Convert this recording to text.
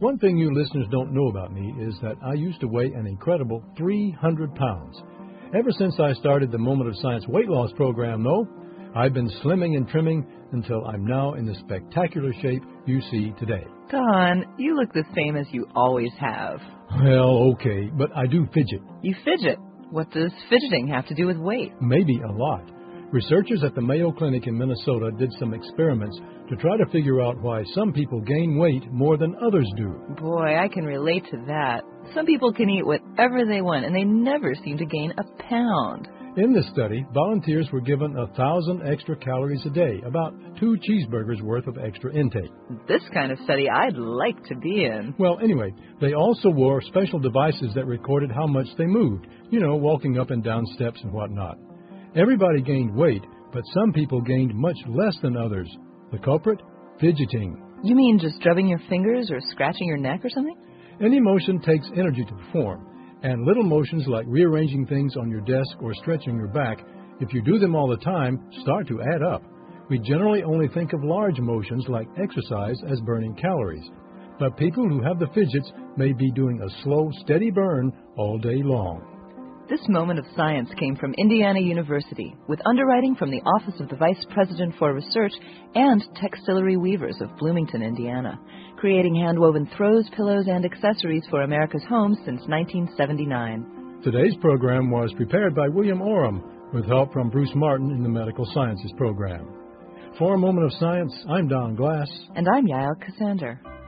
One thing you listeners don't know about me is that I used to weigh an incredible 300 pounds. Ever since I started the Moment of Science weight loss program, though, I've been slimming and trimming until I'm now in the spectacular shape you see today. Don, you look the same as you always have. Well, okay, but I do fidget. You fidget. What does fidgeting have to do with weight? Maybe a lot. Researchers at the Mayo Clinic in Minnesota did some experiments to try to figure out why some people gain weight more than others do. Boy, I can relate to that. Some people can eat whatever they want, and they never seem to gain a pound. In this study, volunteers were given 1,000 extra calories a day, about 2 cheeseburgers worth of extra intake. This kind of study I'd like to be in. Well, anyway, they also wore special devices that recorded how much they moved, walking up and down steps and whatnot. Everybody gained weight, but some people gained much less than others. The culprit? Fidgeting. You mean just drubbing your fingers or scratching your neck or something? Any motion takes energy to perform, and little motions like rearranging things on your desk or stretching your back, if you do them all the time, start to add up. We generally only think of large motions like exercise as burning calories, but people who have the fidgets may be doing a slow, steady burn all day long. This Moment of Science came from Indiana University, with underwriting from the Office of the Vice President for Research and Textillery Weavers of Bloomington, Indiana, creating hand-woven throws, pillows, and accessories for America's homes since 1979. Today's program was prepared by William Oram, with help from Bruce Martin in the Medical Sciences program. For a Moment of Science, I'm Don Glass. And I'm Yael Cassander.